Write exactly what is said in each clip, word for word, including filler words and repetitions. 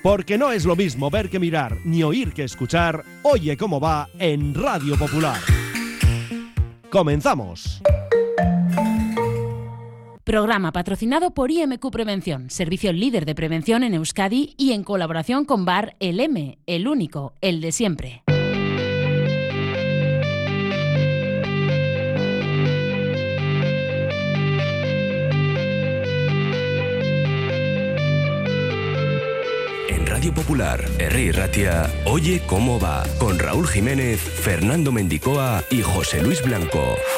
Porque no es lo mismo ver que mirar, ni oír que escuchar. Oye cómo va en Radio Popular. ¡Comenzamos! Programa patrocinado por I M Q Prevención, servicio líder de prevención en Euskadi y en colaboración con Bar El M, el único, el de siempre. En Radio Popular, Herri Ratia, Oye cómo va, con Raúl Jiménez, Fernando Mendicoa y José Luis Blanco.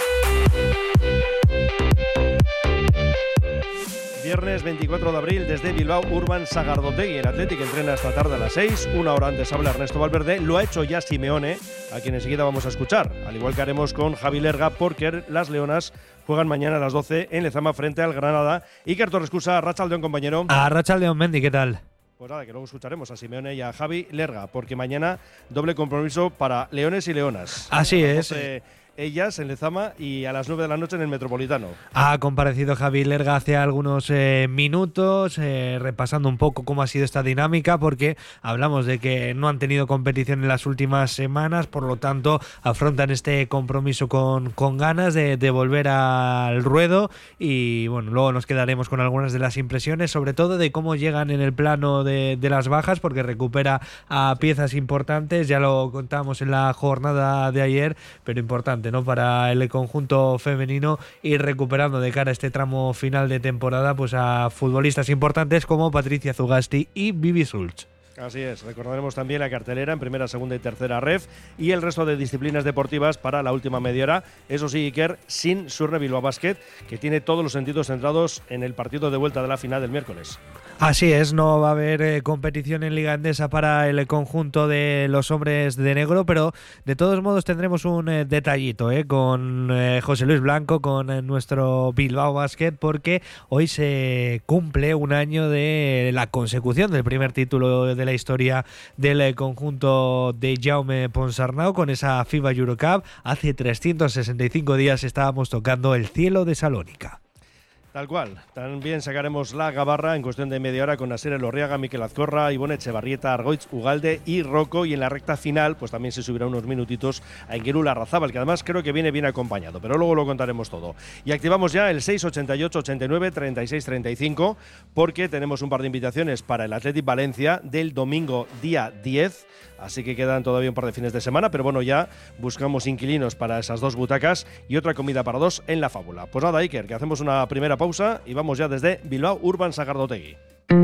Viernes veinticuatro de abril desde Bilbao Urban Sagardotegui. El Athletic entrena esta tarde a las seis. Una hora antes habla Ernesto Valverde. Lo ha hecho ya Simeone, a quien enseguida vamos a escuchar. Al igual que haremos con Javi Lerga, porque las Leonas juegan mañana a las doce en Lezama frente al Granada. Iker Torrescusa, Arratsaldeon, compañero. Arratsaldeon, Mendi, ¿qué tal? Pues nada, que luego escucharemos a Simeone y a Javi Lerga, porque mañana doble compromiso para Leones y Leonas. Así es. doce ellas en Lezama y a las nueve de la noche en el Metropolitano. Ha comparecido Javi Lerga hace algunos eh, minutos, eh, repasando un poco cómo ha sido esta dinámica, porque hablamos de que no han tenido competición en las últimas semanas, por lo tanto afrontan este compromiso con, con ganas de, de volver al ruedo, y bueno, luego nos quedaremos con algunas de las impresiones, sobre todo de cómo llegan en el plano de, de las bajas, porque recupera a piezas importantes, ya lo contábamos en la jornada de ayer, pero importante, ¿no?, para el conjunto femenino, ir recuperando de cara a este tramo final de temporada pues a futbolistas importantes como Patricia Zugasti y Bibi Schulz. Así es, recordaremos también la cartelera en primera, segunda y tercera ref y el resto de disciplinas deportivas para la última media hora. Eso sí, Iker, sin Surne Bilbao Basket, que tiene todos los sentidos centrados en el partido de vuelta de la final del miércoles. Así es, no va a haber eh, competición en Liga Endesa para el conjunto de los hombres de negro, pero de todos modos tendremos un eh, detallito eh, con eh, José Luis Blanco, con eh, nuestro Bilbao Basket, porque hoy se cumple un año de la consecución del primer título de la historia del eh, conjunto de Jaume Ponsarnau con esa FIBA Eurocup. Hace trescientos sesenta y cinco días estábamos tocando el cielo de Salónica. Tal cual. También sacaremos la gabarra en cuestión de media hora con Asier Elorriaga, Mikel Azcorra, Ivone Echevarrieta, Argoitz, Ugalde y Rocco. Y en la recta final, pues también se subirá unos minutitos a Engueru Larrazábal, que además creo que viene bien acompañado, pero luego lo contaremos todo. Y activamos ya el seis ochenta y ocho ochenta y nueve treinta y seis treinta y cinco, porque tenemos un par de invitaciones para el Athletic Valencia del domingo día diez. Así que quedan todavía un par de fines de semana, pero bueno, ya buscamos inquilinos para esas dos butacas y otra comida para dos en la Fábula. Pues nada, Iker, que hacemos una primera pausa y vamos ya desde Bilbao Urban Sagardotegui.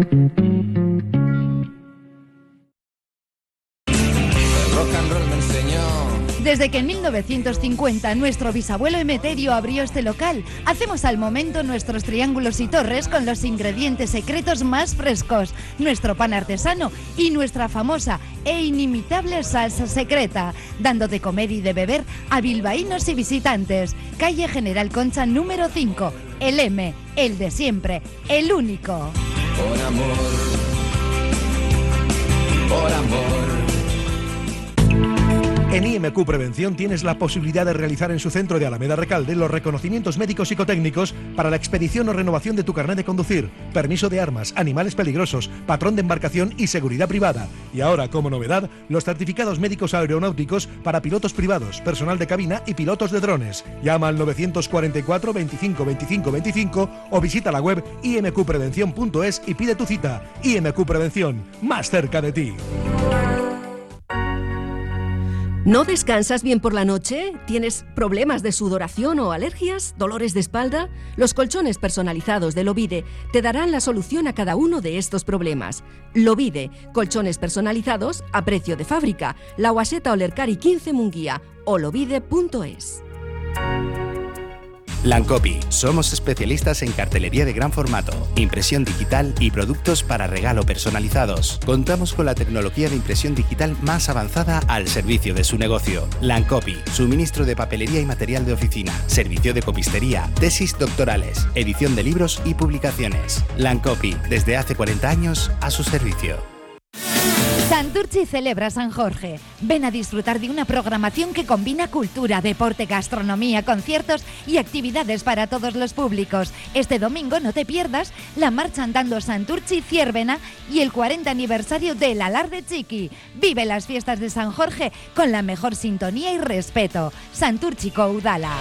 Desde que en mil novecientos cincuenta nuestro bisabuelo Emeterio abrió este local, hacemos al momento nuestros triángulos y torres con los ingredientes secretos más frescos, nuestro pan artesano y nuestra famosa e inimitable salsa secreta, dando de comer y de beber a bilbaínos y visitantes. Calle General Concha número cinco, el M, el de siempre, el único. Por amor, por amor. En I M Q Prevención tienes la posibilidad de realizar en su centro de Alameda Recalde los reconocimientos médicos psicotécnicos para la expedición o renovación de tu carnet de conducir, permiso de armas, animales peligrosos, patrón de embarcación y seguridad privada. Y ahora, como novedad, los certificados médicos aeronáuticos para pilotos privados, personal de cabina y pilotos de drones. Llama al novecientos cuarenta y cuatro veinticinco veinticinco veinticinco o visita la web i m q prevención punto es y pide tu cita. I M Q Prevención, más cerca de ti. ¿No descansas bien por la noche? ¿Tienes problemas de sudoración o alergias? ¿Dolores de espalda? Los colchones personalizados de Lovide te darán la solución a cada uno de estos problemas. Lovide, colchones personalizados a precio de fábrica. La Guaseta Olercari quince Munguía o lovide punto es. Lancopi. Somos especialistas en cartelería de gran formato, impresión digital y productos para regalo personalizados. Contamos con la tecnología de impresión digital más avanzada al servicio de su negocio. Lancopi. Suministro de papelería y material de oficina, servicio de copistería, tesis doctorales, edición de libros y publicaciones. Lancopi. Desde hace cuarenta años a su servicio. San Santurchi celebra San Jorge. Ven a disfrutar de una programación que combina cultura, deporte, gastronomía, conciertos y actividades para todos los públicos. Este domingo no te pierdas la marcha andando Santurchi Ciervena y el cuarenta aniversario del Alarde Chiqui. Vive las fiestas de San Jorge con la mejor sintonía y respeto. Santurchi Udala.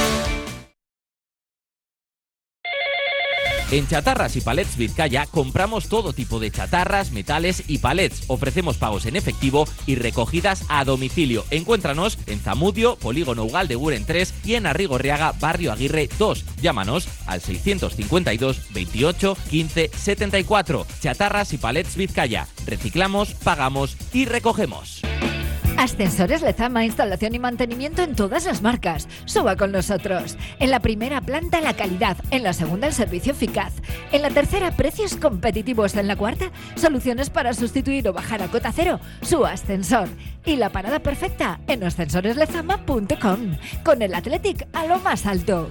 En Chatarras y Palets Vizcaya compramos todo tipo de chatarras, metales y palets. Ofrecemos pagos en efectivo y recogidas a domicilio. Encuéntranos en Zamudio, Polígono Ugalde Guren tres y en Arrigorriaga, Barrio Aguirre dos. Llámanos al seiscientos cincuenta y dos, veintiocho, quince, setenta y cuatro. Chatarras y Palets Vizcaya. Reciclamos, pagamos y recogemos. Ascensores Lezama, instalación y mantenimiento en todas las marcas. Suba con nosotros. En la primera planta la calidad, en la segunda el servicio eficaz, en la tercera precios competitivos, en la cuarta soluciones para sustituir o bajar a cota cero su ascensor. Y la parada perfecta en ascensores lezama punto com, con el Athletic a lo más alto.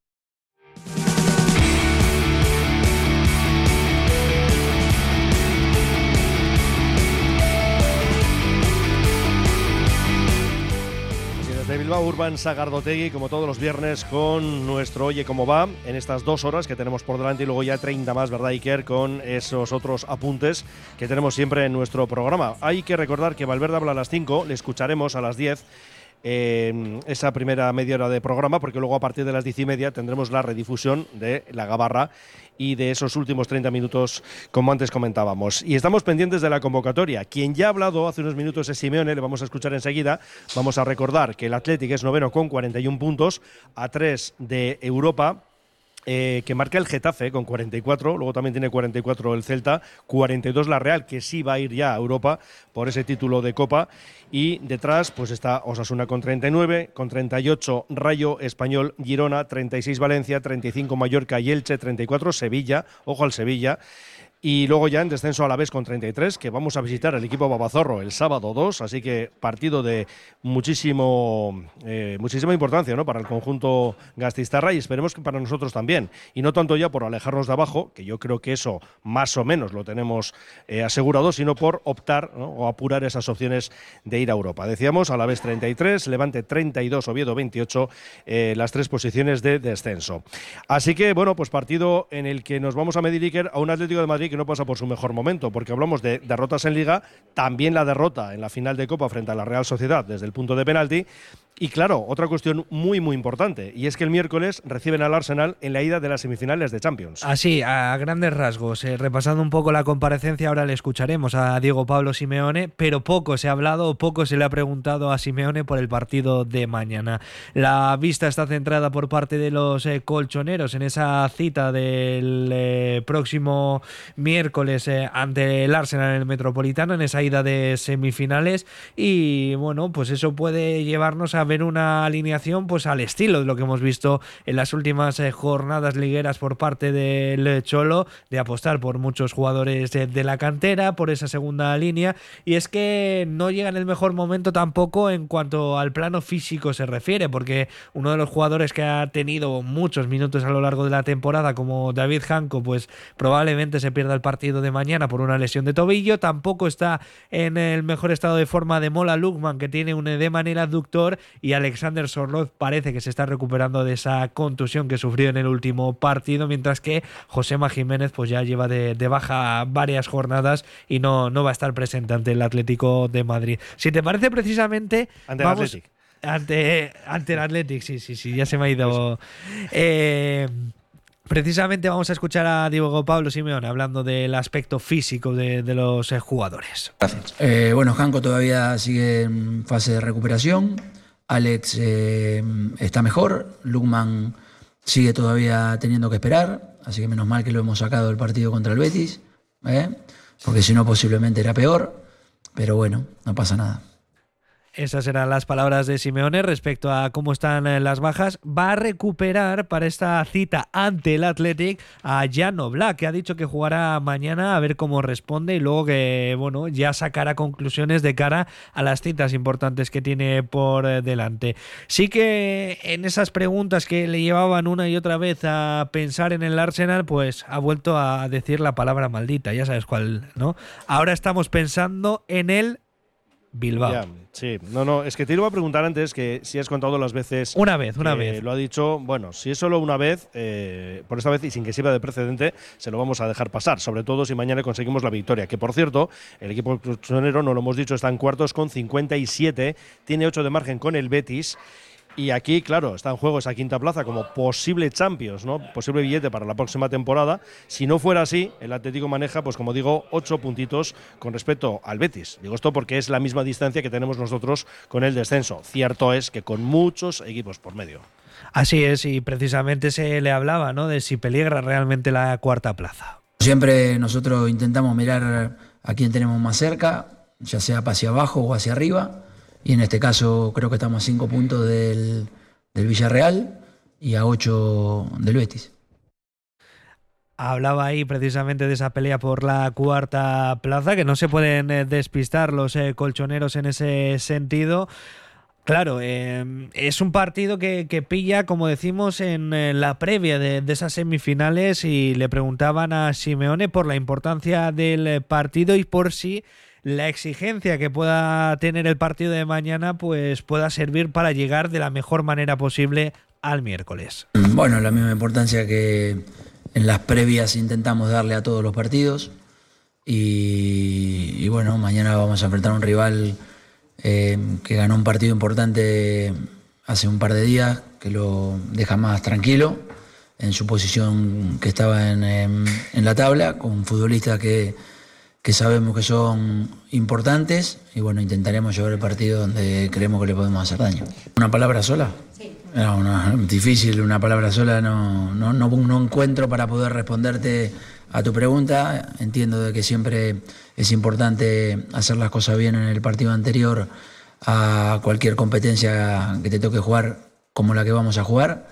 De Bilbao Urban Sagardotegui, como todos los viernes, con nuestro Oye Cómo Va, en estas dos horas que tenemos por delante y luego ya treinta más, ¿verdad, Iker? Con esos otros apuntes que tenemos siempre en nuestro programa. Hay que recordar que Valverde habla a las cinco, le escucharemos a las diez. Eh, esa primera media hora de programa, porque luego a partir de las diez y media tendremos la redifusión de la Gabarra y de esos últimos treinta minutos, como antes comentábamos. Y estamos pendientes de la convocatoria. Quien ya ha hablado hace unos minutos es Simeone, le vamos a escuchar enseguida. Vamos a recordar que el Athletic es noveno con cuarenta y un puntos, a tres de Europa. Eh, que marca el Getafe con cuarenta y cuatro, luego también tiene cuarenta y cuatro el Celta, cuarenta y dos la Real, que sí va a ir ya a Europa por ese título de Copa, y detrás pues está Osasuna con treinta y nueve, con treinta y ocho Rayo, Español, Girona, treinta y seis Valencia, treinta y cinco Mallorca y Elche, treinta y cuatro Sevilla, ojo al Sevilla. Y luego ya en descenso a la vez con treinta y tres, que vamos a visitar el equipo Babazorro el sábado dos, así que partido de muchísimo eh, muchísima importancia, ¿no?, para el conjunto gasteiztarra, y esperemos que para nosotros también. Y no tanto ya por alejarnos de abajo, que yo creo que eso más o menos lo tenemos eh, asegurado, sino por optar, ¿no?, o apurar esas opciones de ir a Europa. Decíamos, a la vez treinta y tres, Levante treinta y dos, Oviedo veintiocho, eh, las tres posiciones de descenso. Así que, bueno, pues partido en el que nos vamos a medir, Iker, a un Atlético de Madrid que no pasa por su mejor momento, porque hablamos de derrotas en Liga, también la derrota en la final de Copa frente a la Real Sociedad desde el punto de penalti. Y claro, otra cuestión muy muy importante, y es que el miércoles reciben al Arsenal en la ida de las semifinales de Champions. Así, a grandes rasgos, eh, repasando un poco la comparecencia, ahora le escucharemos a Diego Pablo Simeone, pero poco se ha hablado, poco se le ha preguntado a Simeone por el partido de mañana. La vista está centrada por parte de los eh, colchoneros en esa cita del eh, próximo miércoles eh, ante el Arsenal en el Metropolitano, en esa ida de semifinales, y bueno, pues eso puede llevarnos a ver una alineación pues al estilo de lo que hemos visto en las últimas eh, jornadas ligueras por parte del Cholo, de apostar por muchos jugadores de, de la cantera, por esa segunda línea, y es que no llega en el mejor momento tampoco en cuanto al plano físico se refiere, porque uno de los jugadores que ha tenido muchos minutos a lo largo de la temporada, como David Janko, pues probablemente se pierda el partido de mañana por una lesión de tobillo. Tampoco está en el mejor estado de forma de Mola Lukman, que tiene un edema en el abductor, y Alexander Sorloz parece que se está recuperando de esa contusión que sufrió en el último partido, mientras que Josema Jiménez pues ya lleva de, de baja varias jornadas y no, no va a estar presente ante el Atlético de Madrid. Si te parece, precisamente ante vamos, el Athletic ante, ante el Athletic, sí, sí, sí, ya se me ha ido. Eh, Precisamente vamos a escuchar a Diego Pablo Simeone hablando del aspecto físico de, de los eh, jugadores. Gracias. Eh, bueno, Janko todavía sigue en fase de recuperación. Alex eh, está mejor. Lukman sigue todavía teniendo que esperar. Así que menos mal que lo hemos sacado del partido contra el Betis, ¿eh? Porque si no posiblemente era peor. Pero bueno, no pasa nada. Esas eran las palabras de Simeone respecto a cómo están las bajas. Va a recuperar para esta cita ante el Athletic a Jan Oblak, que ha dicho que jugará mañana, a ver cómo responde y luego que bueno ya sacará conclusiones de cara a las citas importantes que tiene por delante. Sí que en esas preguntas que le llevaban una y otra vez a pensar en el Arsenal, pues ha vuelto a decir la palabra maldita, ya sabes cuál, ¿no? Ahora estamos pensando en el Bilbao. Ya, sí, no, no, es que te iba a preguntar antes que si has contado las veces. Una vez, una vez. Lo ha dicho, bueno, si es solo una vez, eh, por esta vez y sin que sirva de precedente, se lo vamos a dejar pasar, sobre todo si mañana conseguimos la victoria. Que por cierto, el equipo colchonero, no lo hemos dicho, está en cuartos con cincuenta y siete, tiene ocho de margen con el Betis. Y aquí, claro, está en juego esa quinta plaza como posible Champions, ¿no? Posible billete para la próxima temporada. Si no fuera así, el Atlético maneja, pues como digo, ocho puntitos con respecto al Betis. Digo esto porque es la misma distancia que tenemos nosotros con el descenso. Cierto es que con muchos equipos por medio. Así es, y precisamente se le hablaba, ¿no?, de si peligra realmente la cuarta plaza. Siempre nosotros intentamos mirar a quién tenemos más cerca, ya sea hacia abajo o hacia arriba. Y en este caso creo que estamos a cinco puntos del, del Villarreal y a ocho del Betis. Hablaba ahí precisamente de esa pelea por la cuarta plaza, que no se pueden eh, despistar los eh, colchoneros en ese sentido. Claro, eh, es un partido que, que pilla, como decimos, en eh, la previa de, de esas semifinales, y le preguntaban a Simeone por la importancia del partido y por si la exigencia que pueda tener el partido de mañana pues pueda servir para llegar de la mejor manera posible al miércoles. Bueno, la misma importancia que en las previas intentamos darle a todos los partidos y, y bueno, mañana vamos a enfrentar a un rival eh, que ganó un partido importante hace un par de días, que lo deja más tranquilo en su posición que estaba en, en, en la tabla, con futbolistas que que sabemos que son importantes y bueno, intentaremos llevar el partido donde creemos que le podemos hacer daño. ¿Una palabra sola? Sí. No, no, difícil, una palabra sola no, no, no, no encuentro para poder responderte a tu pregunta. Entiendo de que siempre es importante hacer las cosas bien en el partido anterior a cualquier competencia que te toque jugar como la que vamos a jugar,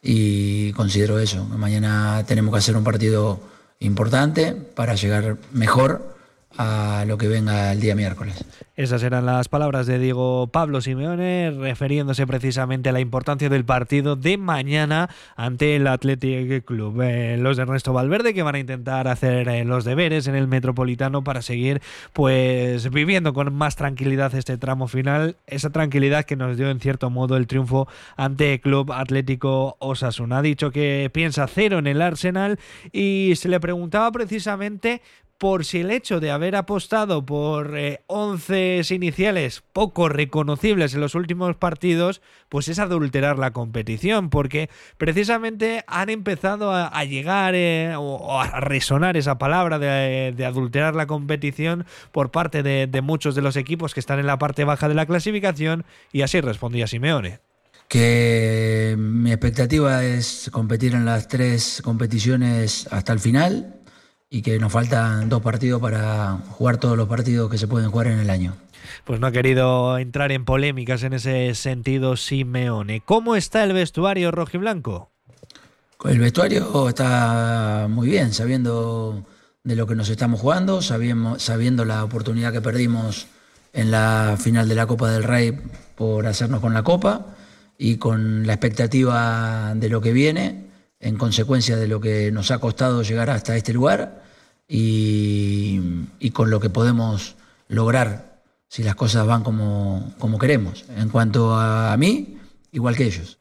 y considero eso, que mañana tenemos que hacer un partido importante para llegar mejor a lo que venga el día miércoles. Esas eran las palabras de Diego Pablo Simeone, refiriéndose precisamente a la importancia del partido de mañana ante el Athletic Club. Eh, los de Ernesto Valverde, que van a intentar hacer eh, los deberes en el Metropolitano para seguir pues viviendo con más tranquilidad este tramo final, esa tranquilidad que nos dio en cierto modo el triunfo ante el Club Atlético Osasuna. Ha dicho que piensa cero en el Arsenal y se le preguntaba precisamente por si el hecho de haber apostado por eh, once iniciales poco reconocibles en los últimos partidos, pues es adulterar la competición, porque precisamente han empezado a, a llegar eh, o a resonar esa palabra de, de adulterar la competición por parte de, de muchos de los equipos que están en la parte baja de la clasificación, y así respondía Simeone. Que mi expectativa es competir en las tres competiciones hasta el final, y que nos faltan dos partidos para jugar todos los partidos que se pueden jugar en el año. Pues no ha querido entrar en polémicas en ese sentido Simeone. ¿Cómo está el vestuario rojiblanco? El vestuario está muy bien, sabiendo de lo que nos estamos jugando, sabiendo, sabiendo la oportunidad que perdimos en la final de la Copa del Rey por hacernos con la Copa, y con la expectativa de lo que viene, en consecuencia de lo que nos ha costado llegar hasta este lugar, y, y con lo que podemos lograr si las cosas van como, como queremos. En cuanto a, a mí, igual que ellos.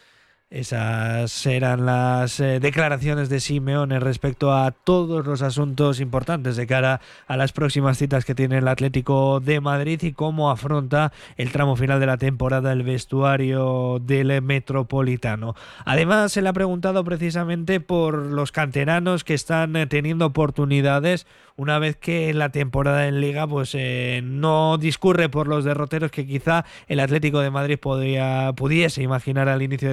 Esas eran las eh, declaraciones de Simeone respecto a todos los asuntos importantes de cara a las próximas citas que tiene el Atlético de Madrid y cómo afronta el tramo final de la temporada el vestuario del Metropolitano. Además, se le ha preguntado precisamente por los canteranos que están eh, teniendo oportunidades una vez que la temporada en Liga pues eh, no discurre por los derroteros que quizá el Atlético de Madrid podría, pudiese imaginar al inicio de temporada,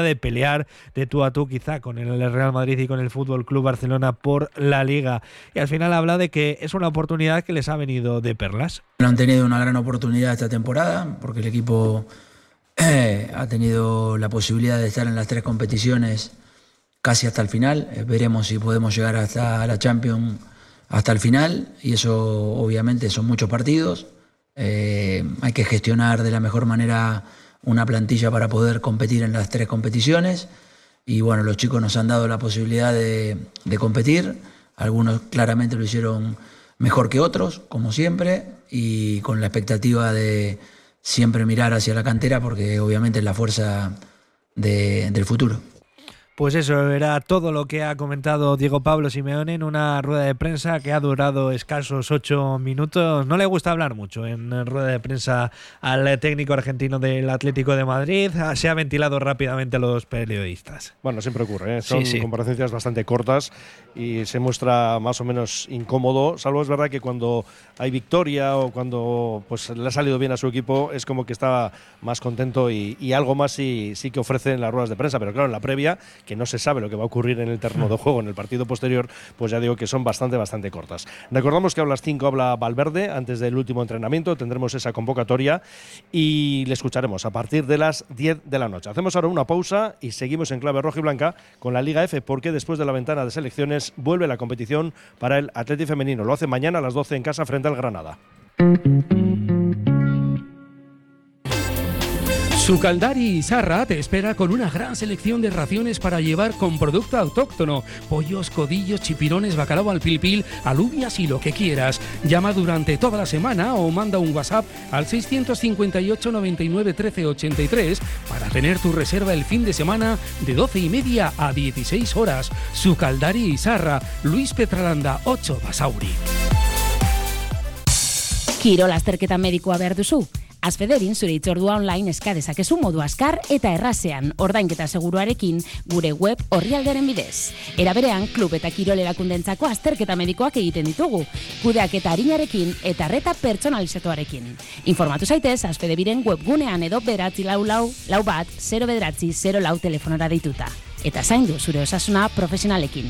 hora de pelear de tú a tú quizá con el Real Madrid y con el Fútbol Club Barcelona por la Liga. Y al final habla de que es una oportunidad que les ha venido de perlas. Han tenido una gran oportunidad esta temporada porque el equipo eh, ha tenido la posibilidad de estar en las tres competiciones casi hasta el final. Eh, veremos si podemos llegar hasta la Champions hasta el final, y eso obviamente son muchos partidos. Eh, hay que gestionar de la mejor manera una plantilla para poder competir en las tres competiciones, y bueno, los chicos nos han dado la posibilidad de, de competir. Algunos claramente lo hicieron mejor que otros, como siempre, y con la expectativa de siempre mirar hacia la cantera, porque obviamente es la fuerza de, del futuro. Pues eso era todo lo que ha comentado Diego Pablo Simeone en una rueda de prensa que ha durado escasos ocho minutos. No le gusta hablar mucho en rueda de prensa al técnico argentino del Atlético de Madrid. Se ha ventilado rápidamente a los periodistas. Bueno, siempre ocurre, ¿eh? Son sí, sí. comparecencias bastante cortas y se muestra más o menos incómodo, salvo es verdad que cuando hay victoria o cuando pues le ha salido bien a su equipo es como que está más contento y, y algo más sí, sí que ofrece en las ruedas de prensa, pero claro, en la previa, que no se sabe lo que va a ocurrir en el terreno de juego en el partido posterior, pues ya digo que son bastante, bastante cortas. Recordamos que a las cinco habla Valverde antes del último entrenamiento, tendremos esa convocatoria y le escucharemos a partir de las diez de la noche. Hacemos ahora una pausa y seguimos en clave roja y blanca con la Liga F, porque después de la ventana de selecciones vuelve la competición para el Athletic femenino. Lo hace mañana a las doce en casa frente al Granada. Sucaldari y Sarra te espera con una gran selección de raciones para llevar con producto autóctono: pollos, codillos, chipirones, bacalao al pil pil, alubias y lo que quieras. Llama durante toda la semana o manda un WhatsApp al seiscientos cincuenta y ocho, noventa y nueve, trece, ochenta y tres para tener tu reserva el fin de semana de doce y media a dieciséis horas. Sucaldari y Sarra, Luis Petralanda ocho Basauri. Kirol azterketa medikoa behar duzu? Azfederin zure hitzordua online eska dezakezu modu azkar eta errazean, ordainketa seguruarekin, gure web orrialderen bidez. Era berean, klub eta kirol erakundentzako azterketa medikoak egiten ditugu, kudeaketa arinarekin eta arreta pertsonalizatuarekin. Informatu zaitez Azfedebiren webgunean edo bederatzi lau lau, lau bat, zero bederatzi, zero lau telefonora deituta. Eta zaindu zure osasuna profesionalekin.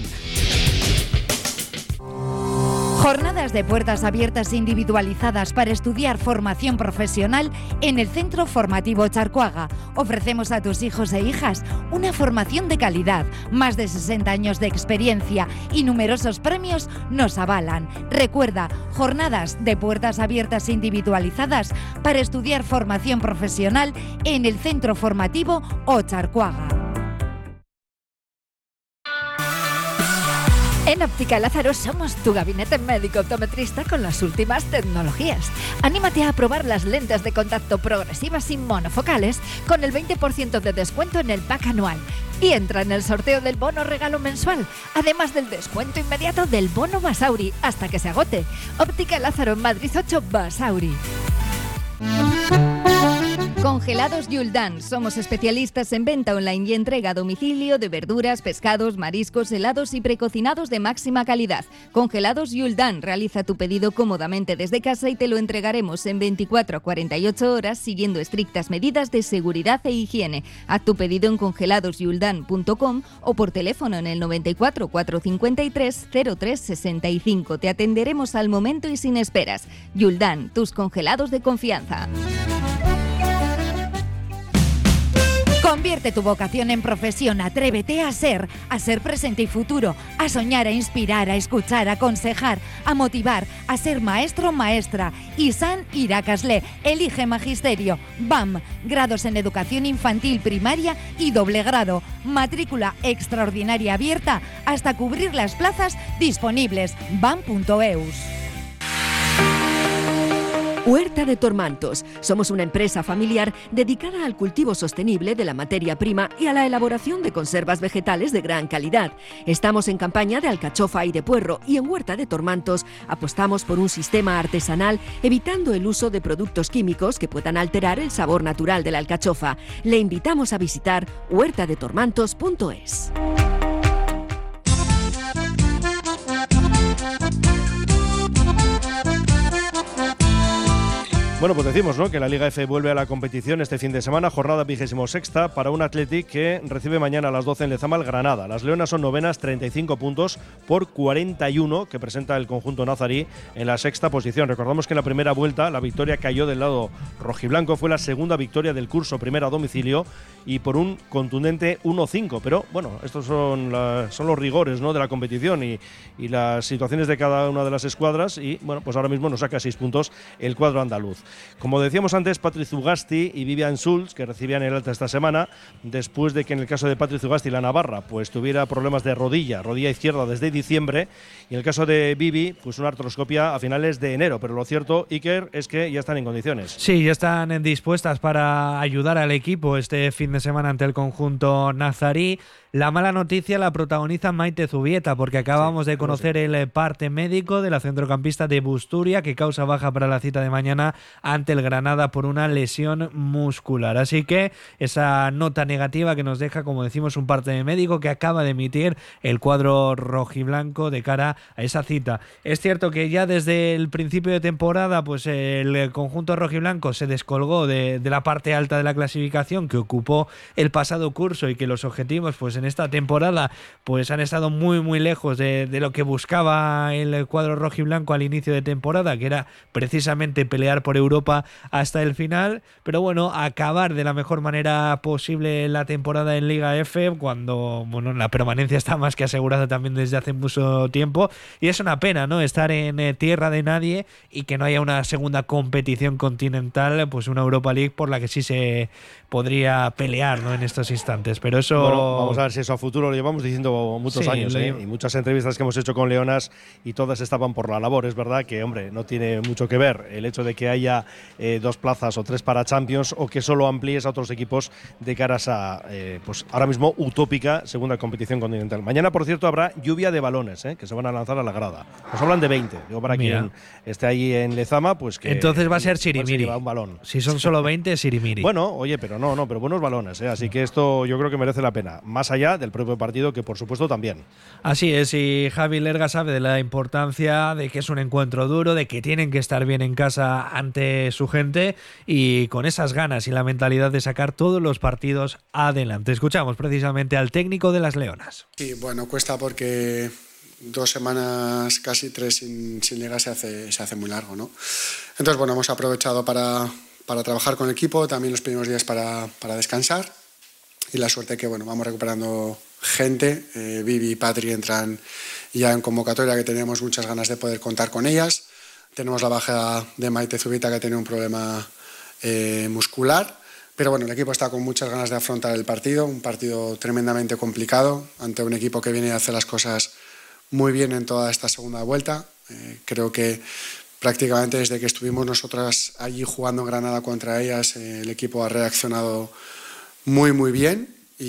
Jornadas de puertas abiertas individualizadas para estudiar formación profesional en el Centro Formativo Charcoaga. Ofrecemos a tus hijos e hijas una formación de calidad, más de sesenta años de experiencia y numerosos premios nos avalan. Recuerda, jornadas de puertas abiertas individualizadas para estudiar formación profesional en el Centro Formativo Ocharcoaga. En Óptica Lázaro somos tu gabinete médico optometrista con las últimas tecnologías. Anímate a probar las lentes de contacto progresivas y monofocales con el veinte por ciento de descuento en el pack anual. Y entra en el sorteo del bono regalo mensual, además del descuento inmediato del bono Basauri hasta que se agote. Óptica Lázaro en Madrid ocho Basauri. Congelados Yuldan. Somos especialistas en venta online y entrega a domicilio de verduras, pescados, mariscos, helados y precocinados de máxima calidad. Congelados Yuldan. Realiza tu pedido cómodamente desde casa y te lo entregaremos en veinticuatro a cuarenta y ocho horas siguiendo estrictas medidas de seguridad e higiene. Haz tu pedido en congelados yuldan punto com o por teléfono en el noventa y cuatro, cuatrocientos cincuenta y tres, cero tres sesenta y cinco. Te atenderemos al momento y sin esperas. Yuldan, tus congelados de confianza. Convierte tu vocación en profesión, atrévete a ser, a ser presente y futuro, a soñar, a inspirar, a escuchar, a aconsejar, a motivar, a ser maestro o maestra. Isan Irakasle, elige magisterio. B A M, grados en educación infantil, primaria y doble grado. Matrícula extraordinaria abierta hasta cubrir las plazas disponibles. bam punto eus. Huerta de Tormantos. Somos una empresa familiar dedicada al cultivo sostenible de la materia prima y a la elaboración de conservas vegetales de gran calidad. Estamos en campaña de alcachofa y de puerro y en Huerta de Tormantos apostamos por un sistema artesanal evitando el uso de productos químicos que puedan alterar el sabor natural de la alcachofa. Le invitamos a visitar huerta de tormantos punto es. Bueno, pues decimos, ¿no?, que la Liga F vuelve a la competición este fin de semana, jornada vigésimo sexta para un Athletic que recibe mañana a las doce en Lezama al Granada. Las Leonas son novenas, treinta y cinco puntos por cuarenta y uno que presenta el conjunto nazarí en la sexta posición. Recordamos que en la primera vuelta la victoria cayó del lado rojiblanco, fue la segunda victoria del curso, primera a domicilio y por un contundente uno cinco. Pero bueno, estos son, la, son los rigores, ¿no?, de la competición y, y las situaciones de cada una de las escuadras y bueno, pues ahora mismo nos saca seis puntos el cuadro andaluz. Como decíamos antes, Patrick Ugasti y Vivian Schulz, que recibían el alta esta semana, después de que en el caso de Patrick Ugasti la Navarra pues tuviera problemas de rodilla, rodilla izquierda desde diciembre, y en el caso de Vivi, pues una artroscopia a finales de enero. Pero lo cierto, Iker, es que ya están en condiciones. Sí, ya están dispuestas para ayudar al equipo este fin de semana ante el conjunto nazarí. La mala noticia la protagoniza Maite Zubieta, porque acabamos sí, de conocer sí. el parte médico de la centrocampista de Busturia, que causa baja para la cita de mañana ante el Granada por una lesión muscular. Así que esa nota negativa que nos deja, como decimos, un parte médico que acaba de emitir el cuadro rojiblanco de cara a esa cita. Es cierto que ya desde el principio de temporada pues el conjunto rojiblanco se descolgó de, de la parte alta de la clasificación que ocupó el pasado curso y que los objetivos pues en esta temporada pues han estado muy muy lejos de, de lo que buscaba el cuadro rojiblanco al inicio de temporada, que era precisamente pelear por Europa hasta el final, pero bueno, acabar de la mejor manera posible la temporada en Liga F cuando bueno, la permanencia está más que asegurada también desde hace mucho tiempo, y es una pena, ¿no?, estar en eh, tierra de nadie y que no haya una segunda competición continental, pues una Europa League por la que sí se podría pelear, ¿no?, en estos instantes, pero eso... Bueno, vamos a ver si eso a futuro lo llevamos diciendo muchos sí, años, ¿eh? Y muchas entrevistas que hemos hecho con leonas y todas estaban por la labor. Es verdad que, hombre, no tiene mucho que ver el hecho de que haya eh, dos plazas o tres para Champions o que solo amplíes a otros equipos de caras a, eh, pues ahora mismo, utópica segunda competición continental. Mañana, por cierto, habrá lluvia de balones, ¿eh?, que se van a lanzar a la grada. Nos hablan de veinte. Digo, para Mira. quien esté ahí en Lezama, pues que... Entonces va a ser sirimiri. Un balón. Si son solo veinte, sirimiri. Bueno, oye, pero no, no, pero buenos balones, ¿eh? Así que esto yo creo que merece la pena. Más allá del propio partido, que por supuesto también. Así es, y Javi Lerga sabe de la importancia de que es un encuentro duro, de que tienen que estar bien en casa ante su gente y con esas ganas y la mentalidad de sacar todos los partidos adelante. Escuchamos precisamente al técnico de las Leonas. Sí, bueno, cuesta porque dos semanas, casi tres sin, sin liga se hace, se hace muy largo, ¿no? Entonces, bueno, hemos aprovechado para, para trabajar con el equipo, también los primeros días para, para descansar, y la suerte que, bueno, vamos recuperando gente. eh, Vivi y Patri entran ya en convocatoria, que teníamos muchas ganas de poder contar con ellas. Tenemos la baja de Maite Zubita, que tiene un problema eh, muscular, pero bueno, el equipo está con muchas ganas de afrontar el partido, un partido tremendamente complicado ante un equipo que viene a hacer las cosas muy bien en toda esta segunda vuelta. Eh, creo que prácticamente desde que estuvimos nosotras allí jugando en Granada contra ellas, eh, el equipo ha reaccionado muy muy bien,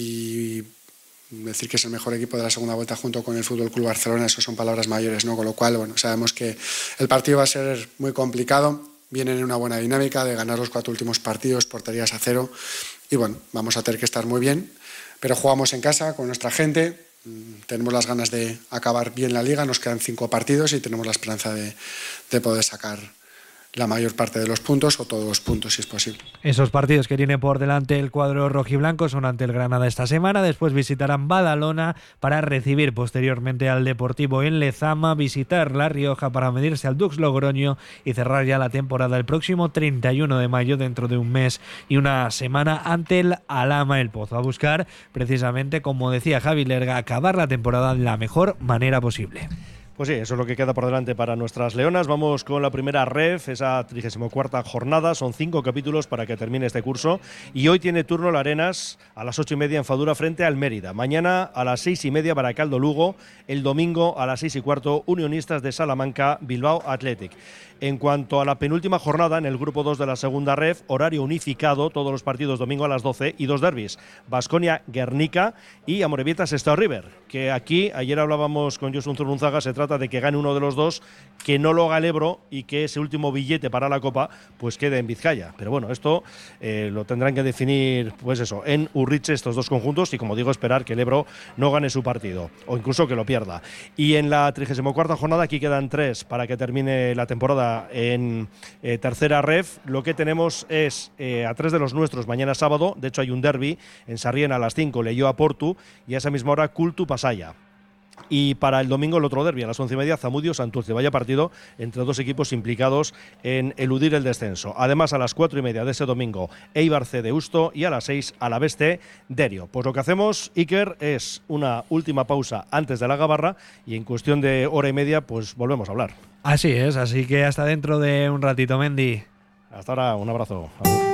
y decir que es el mejor equipo de la segunda vuelta junto con el Fútbol Club Barcelona, eso son palabras mayores, ¿no? Con lo cual, bueno, sabemos que el partido va a ser muy complicado. Vienen en una buena dinámica de ganar los cuatro últimos partidos, porterías a cero, y bueno, vamos a tener que estar muy bien, pero jugamos en casa con nuestra gente, tenemos las ganas de acabar bien la liga, nos quedan cinco partidos y tenemos la esperanza de, de poder sacar la mayor parte de los puntos o todos los puntos si es posible. Esos partidos que tiene por delante el cuadro rojiblanco son ante el Granada esta semana, después visitarán Badalona para recibir posteriormente al Deportivo en Lezama, visitar La Rioja para medirse al Dux Logroño y cerrar ya la temporada el próximo treinta y uno de mayo, dentro de un mes y una semana, ante el Alhama El Pozo, a buscar precisamente, como decía Javi Lerga, acabar la temporada de la mejor manera posible. Pues sí, eso es lo que queda por delante para nuestras leonas. Vamos con la primera ref, esa trigésima cuarta jornada. Son cinco capítulos para que termine este curso. Y hoy tiene turno la Arenas a las ocho y media en Fadura frente al Mérida. Mañana a las seis y media Baracaldo Lugo. El domingo a las seis y cuarto Unionistas de Salamanca Bilbao Athletic. En cuanto a la penúltima jornada, en el grupo dos de la segunda ref, horario unificado, todos los partidos domingo a las doce y dos derbis. Baskonia Guernica y Amorebieta Sestao River. Que aquí, ayer hablábamos con Josun Zurunzaga, se trata trata de que gane uno de los dos, que no lo haga el Ebro y que ese último billete para la Copa pues quede en Vizcaya. Pero bueno, esto eh, lo tendrán que definir pues eso, en Urriche estos dos conjuntos y, como digo, esperar que el Ebro no gane su partido o incluso que lo pierda. Y en la trigésima cuarta jornada, aquí quedan tres para que termine la temporada en eh, tercera ref. Lo que tenemos es eh, a tres de los nuestros mañana sábado. De hecho, hay un derbi en Sarriena a las cinco, Leioa a Portu, y a esa misma hora Cultu Pasaya. Y para el domingo el otro derbi a las once y media, Zamudio Santurce. Vaya partido entre dos equipos implicados en eludir el descenso. Además, a las cuatro y media de ese domingo, Eibar C de Usto, y a las seis Alavés C Derio. Pues lo que hacemos, Iker, es una última pausa antes de la gabarra y en cuestión de hora y media pues volvemos a hablar. Así es, así que hasta dentro de un ratito, Mendy. Hasta ahora, un abrazo. Adiós.